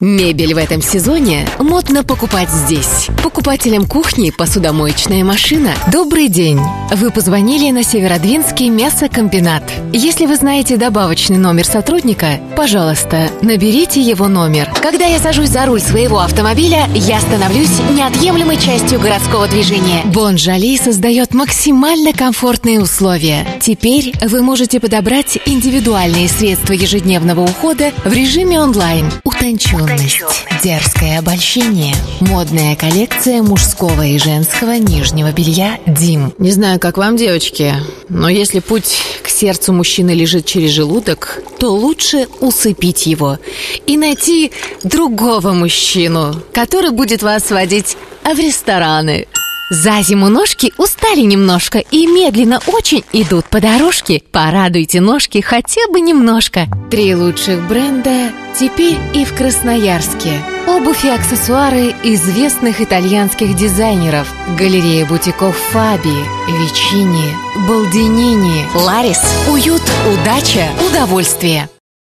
Мебель в этом сезоне модно покупать здесь. Покупателям кухни посудомоечная машина. Добрый день! Вы позвонили на Северодвинский мясокомбинат. Если вы знаете добавочный номер сотрудника, пожалуйста, наберите его номер. Когда я сажусь за руль своего автомобиля, я становлюсь неотъемлемой частью городского движения. Бон-Жоли создает максимально комфортные условия. Теперь вы можете подобрать индивидуальные средства ежедневного ухода в режиме онлайн. Утонченность, дерзкое обольщение, модная коллекция мужского и женского нижнего белья «Дим». Не знаю, как вам, девочки, но если путь к сердцу мужчины лежит через желудок, то лучше усыпить его и найти другого мужчину, который будет вас водить в рестораны. За зиму ножки устали немножко и медленно очень идут по дорожке. Порадуйте ножки хотя бы немножко. 3 лучших бренда теперь и в Красноярске. Обувь и аксессуары известных итальянских дизайнеров. Галерея бутиков Фаби, Вичини, Балдинини, Ларис. Уют, удача, удовольствие.